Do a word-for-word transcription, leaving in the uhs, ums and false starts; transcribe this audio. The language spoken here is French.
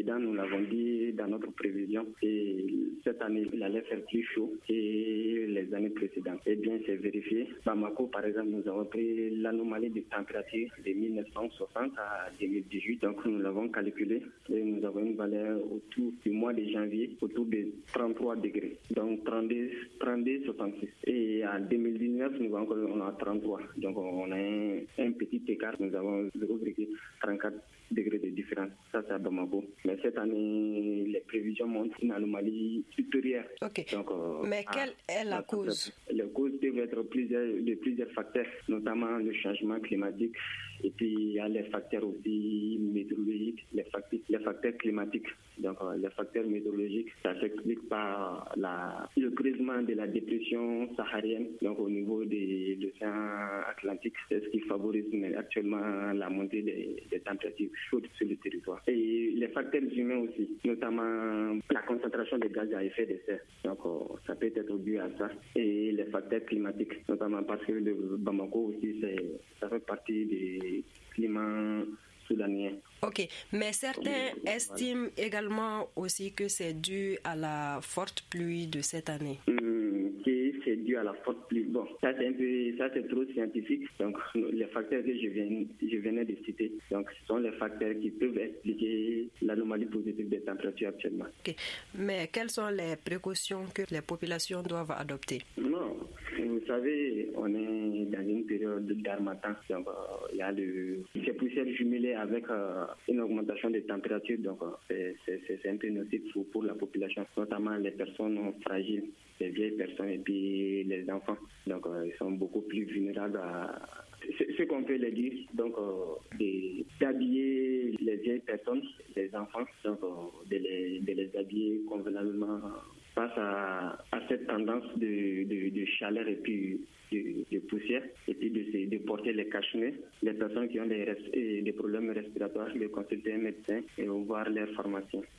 président, nous l'avons dit dans notre prévision, et cette année, il allait faire plus chaud que les années précédentes. Eh bien, c'est vérifié. Bamako, par exemple, nous avons pris l'anomalie de température de mille neuf cent soixante à deux mille dix-huit. Donc, nous l'avons calculé et nous avons une valeur autour du mois de janvier, autour de trente-trois degrés. Donc, trente-deux, trente-deux, soixante-six. Et en deux mille dix-neuf, nous avons, on a trente-trois. Donc, on a un, un petit écart. Nous avons zéro virgule trente-quatre degrés de différence. Ça, c'est à Bamako. Mais cette année, les prévisions montrent une anomalie supérieure. Ok. Donc, euh, Mais quelle à, est la cause? Les causes peuvent être plusieurs, de plusieurs facteurs, notamment le changement climatique. Et puis, il y a les facteurs aussi météorologiques, les facteurs, les facteurs climatiques. Donc, euh, les facteurs météorologiques, ça s'explique par la, le creusement de la dépression saharienne, donc au niveau de l'océan Atlantique. C'est ce qui favorise actuellement la montée des, des températures chaudes sur le territoire. Et les facteurs humains aussi, notamment la concentration de gaz à effet de serre. Donc, euh, ça peut être dû à ça. Et les facteurs climatiques, notamment parce que le Bamako aussi, c'est, ça fait partie des climats soudanien. Ok, mais certains estiment également aussi que c'est dû à la forte pluie de cette année. Mmh, que c'est dû à la forte pluie. Bon, ça c'est un peu, ça c'est trop scientifique. Donc les facteurs que je viens, je venais de citer, donc ce sont les facteurs qui peuvent expliquer l'anomalie positive des températures actuellement. Ok, mais quelles sont les précautions que les populations doivent adopter? Non, vous savez, on est dans une période d'harmattan, donc euh, il y a le, ces poussières jumelées avec euh, une augmentation des températures, donc c'est, c'est, c'est un peu nocif pour, pour la population, notamment les personnes fragiles, les vieilles personnes et puis les enfants. Donc euh, ils sont beaucoup plus vulnérables à ce, ce qu'on peut les dire, donc euh, de, d'habiller les vieilles personnes, les enfants, donc euh, de, les, de les habiller convenablement face à, à cette tendance de, de, de chaleur et puis de, de poussière, et puis de, de porter les cache-nez. Les personnes qui ont des, des problèmes respiratoires, de consulter un médecin et voir leur pharmacien.